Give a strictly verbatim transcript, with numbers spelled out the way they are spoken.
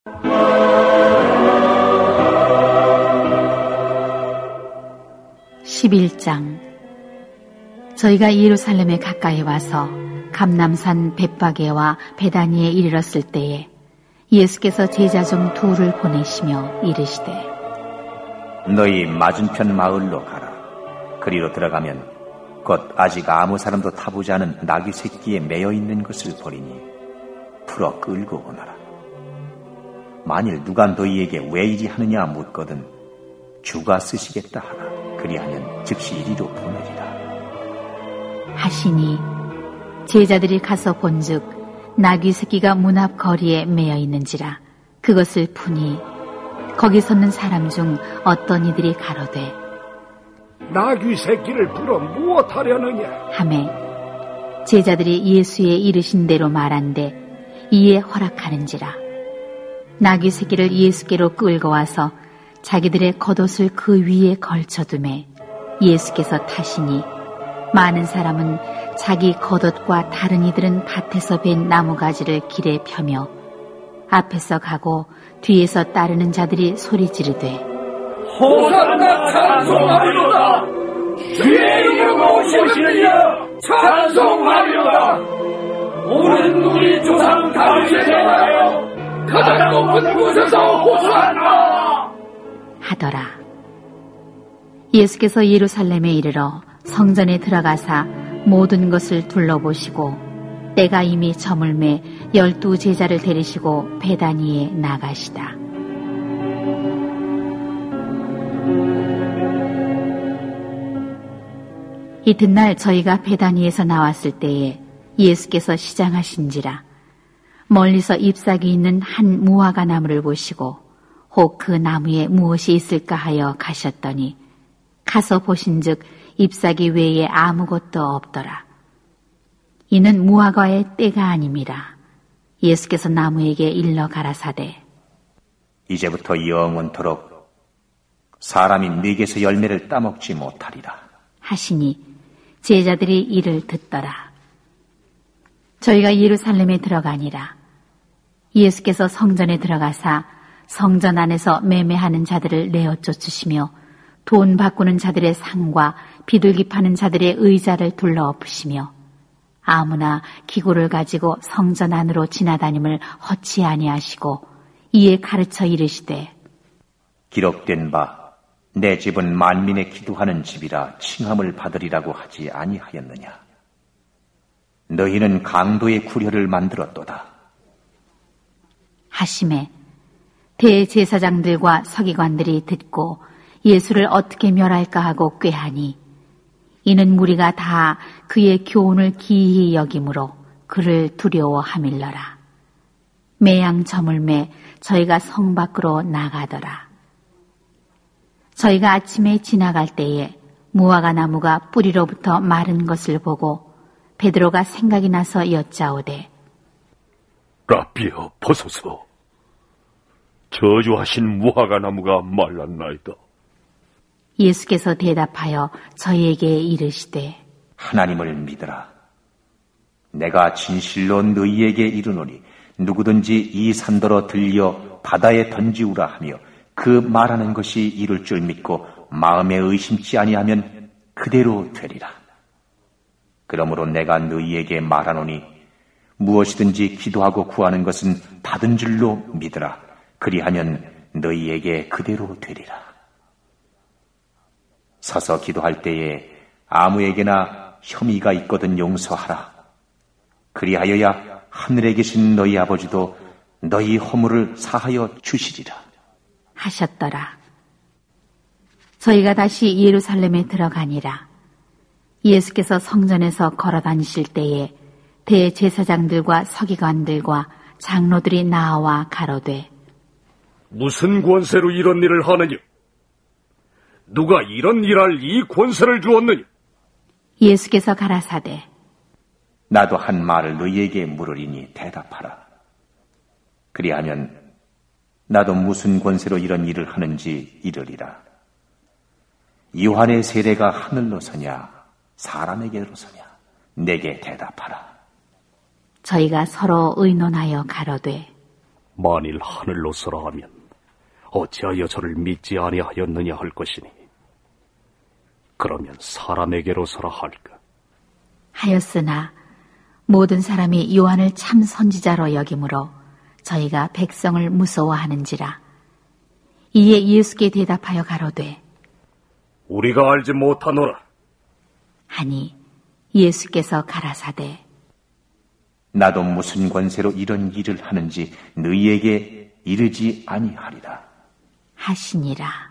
십일 장. 저희가 예루살렘에 가까이 와서 감람산 벳바게와 베다니에 이르렀을 때에 예수께서 제자 중 둘을 보내시며 이르시되 너희 맞은편 마을로 가라. 그리로 들어가면 곧 아직 아무 사람도 타보지 않은 나귀 새끼에 매여 있는 것을 보리니 풀어 끌고 오너라. 만일 누가 너희에게 왜 이리 하느냐 묻거든 주가 쓰시겠다 하라. 그리하면 즉시 이리로 보내리라 하시니 제자들이 가서 본즉 나귀 새끼가 문 앞 거리에 매여 있는지라. 그것을 푸니 거기 섰는 사람 중 어떤 이들이 가로되 나귀 새끼를 풀어 무엇하려느냐 하매 제자들이 예수의 이르신 대로 말한대 이에 허락하는지라. 나귀 새끼를 예수께로 끌고 와서 자기들의 겉옷을 그 위에 걸쳐두매 예수께서 타시니 많은 사람은 자기 겉옷과 다른 이들은 밭에서 벤 나무가지를 길에 펴며 앞에서 가고 뒤에서 따르는 자들이 소리 지르되 호산나 찬송하리로다. 주의 이름으로 오시는 이여 찬송하리로다. 오는 우리 조상 다윗의 대하여 가장 높은 곳에서 호산나 하더라. 예수께서 예루살렘에 이르러 성전에 들어가사 모든 것을 둘러보시고 때가 이미 저물매 열두 제자를 데리시고 베다니에 나가시다. 이튿날 저희가 베다니에서 나왔을 때에 예수께서 시장하신지라. 멀리서 잎사귀 있는 한 무화과 나무를 보시고 혹 그 나무에 무엇이 있을까 하여 가셨더니 가서 보신즉 잎사귀 외에 아무것도 없더라. 이는 무화과의 때가 아님이라. 예수께서 나무에게 일러 가라사대 이제부터 영원토록 사람이 네게서 열매를 따먹지 못하리라 하시니 제자들이 이를 듣더라. 저희가 예루살렘에 들어가니라. 예수께서 성전에 들어가사 성전 안에서 매매하는 자들을 내어 쫓으시며 돈 바꾸는 자들의 상과 비둘기 파는 자들의 의자를 둘러 엎으시며 아무나 기구를 가지고 성전 안으로 지나다님을 허치 아니하시고 이에 가르쳐 이르시되 기록된 바 내 집은 만민의 기도하는 집이라 칭함을 받으리라고 하지 아니하였느냐. 너희는 강도의 구려를 만들었도다 하시매 대제사장들과 서기관들이 듣고 예수를 어떻게 멸할까 하고 꾀하니 이는 무리가 다 그의 교훈을 기이히 여김으로 그를 두려워하밀러라. 매양 저물매 저희가 성 밖으로 나가더라. 저희가 아침에 지나갈 때에 무화과 나무가 뿌리로부터 마른 것을 보고 베드로가 생각이 나서 여짜오되 라비여 보소서. 저주하신 무화과 나무가 말랐나이다. 예수께서 대답하여 저희에게 이르시되 하나님을 믿으라. 내가 진실로 너희에게 이르노니 누구든지 이 산더러 들려 바다에 던지우라 하며 그 말하는 것이 이룰 줄 믿고 마음에 의심치 아니하면 그대로 되리라. 그러므로 내가 너희에게 말하노니 무엇이든지 기도하고 구하는 것은 받은 줄로 믿으라. 그리하면 너희에게 그대로 되리라. 서서 기도할 때에 아무에게나 혐의가 있거든 용서하라. 그리하여야 하늘에 계신 너희 아버지도 너희 허물을 사하여 주시리라 하셨더라. 저희가 다시 예루살렘에 들어가니라. 예수께서 성전에서 걸어다니실 때에 대제사장들과 서기관들과 장로들이 나와 가로되 무슨 권세로 이런 일을 하느냐? 누가 이런 일할 이 권세를 주었느냐? 예수께서 가라사대 나도 한 말을 너희에게 물으리니 대답하라. 그리하면 나도 무슨 권세로 이런 일을 하는지 이르리라. 요한의 세례가 하늘로서냐 사람에게로서냐 내게 대답하라. 저희가 서로 의논하여 가로되 만일 하늘로서라 하면 어찌하여 저를 믿지 아니하였느냐 할 것이니 그러면 사람에게로서라 할까? 하였으나 모든 사람이 요한을 참 선지자로 여기므로 저희가 백성을 무서워하는지라. 이에 예수께 대답하여 가로되 우리가 알지 못하노라 하니 예수께서 가라사대 나도 무슨 권세로 이런 일을 하는지 너희에게 이르지 아니하리라 하시니라.